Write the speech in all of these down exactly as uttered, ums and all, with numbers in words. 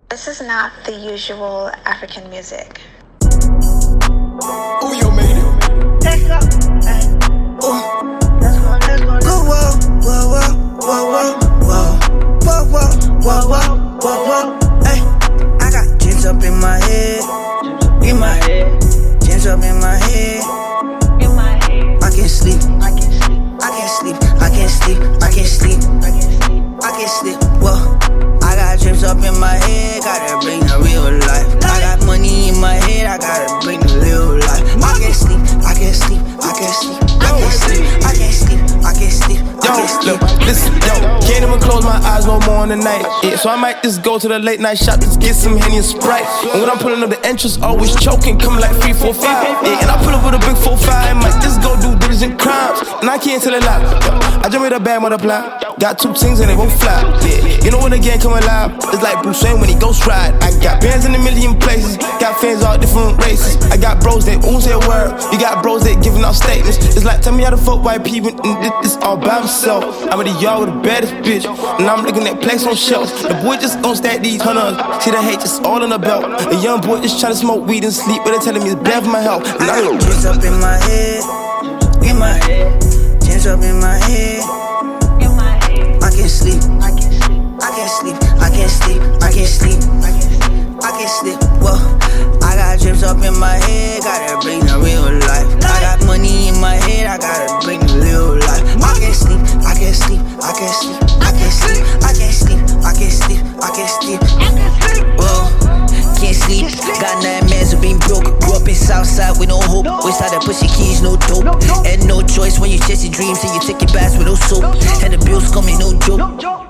This is not the usual African music. Ooh, you made it. Let's go. Hey. Ooh. Let's go, let's go, let's go. Whoa, whoa, whoa, whoa, whoa, whoa, whoa, whoa, whoa, whoa, whoa. Hey, I got dreams up in my head, in my head, dreams up in my head, In my head. I can't sleep, I can sleep. I can't sleep, I can't sleep, I can't sleep, I can sleep. I can't sleep. Whoa, I got dreams up in my head, gotta bring the real life. I got money in my head, I gotta bring the real life. I can't sleep, I can't sleep, I can't sleep, I can't sleep, I can't sleep, I can't sleep, I Yo, can't sleep. look, listen, yo, can't even close my eyes no more in the night. Yeah, so I might just go to the late night shop, just get some Henny and Sprite. And when I'm pulling up the entrance, always choking, coming like three, four, five. Yeah, and I pull up with a big four, five, might just go do diligent crimes. And I can't tell a lie. I just made a bad multiply. Got two things and they both fly. Yeah, you know when the gang come alive, it's like Bruce Wayne when he ghost ride. I got bands in a million places, got fans all different races. I got bros that ooze their word, you got bros that giving out statements. It's like tell me how the fuck white people and this all by himself. I'm in the yard with the baddest bitch, and I'm looking at plaques on shelves. The boy just gon' stack these hundreds, see the hate just all in the belt. The young boy just tryna smoke weed and sleep, but they telling me it's bad for my health. And I don't Dreams up in my head, in my head, dreams up in my head, In my head. I can't sleep, I can sleep. I can't sleep, I can't sleep, I can't sleep, I can sleep. I can't sleep. Whoa, I got dreams up in my head, gotta bring the real life. I got money in my head, I gotta bring the real life. I can't sleep, I can't sleep, I can't sleep, I can't sleep, I can't sleep, I can't sleep, I can't sleep. I can sleep. Whoa, can't sleep. Got nine mans who been broke. Grew up in Southside with no hope. Waste out that pussy keys, no dope. And no choice when you chase your dreams and you take your baths with no soap. And the bills coming, no joke.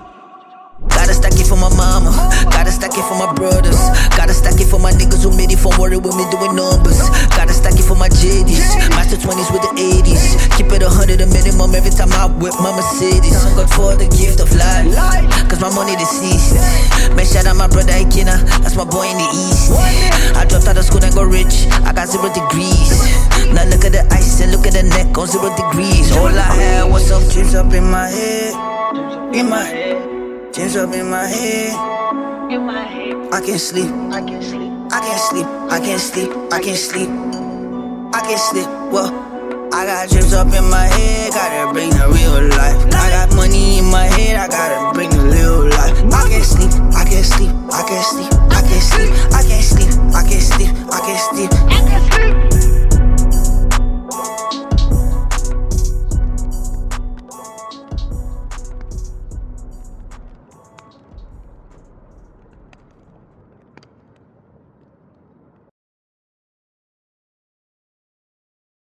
Gotta stack it for my mama, gotta stack it for my brothers, gotta stack it for my niggas who made it from worry with me doing numbers. Gotta stack it for my J Ds, master twenties with the eighties. Keep it a hundred a minimum every time I whip my Mercedes. Thank God for the gift of life, cause my money deceased. Man, shout out my brother Ikena, that's my boy in the east. I dropped out of school and got rich, I got zero degrees. Now look at the ice and look at the neck on zero degrees. All I had was some dreams up in my head, in my head. Dreams up in my head, In my head. I can't sleep, I can sleep. I can't sleep, I can't sleep, I can't sleep, I can't sleep. Well, I got dreams up in my head, gotta bring the real life. I got money in my head, I gotta bring the real life. I can't sleep, I can't sleep, I can't sleep.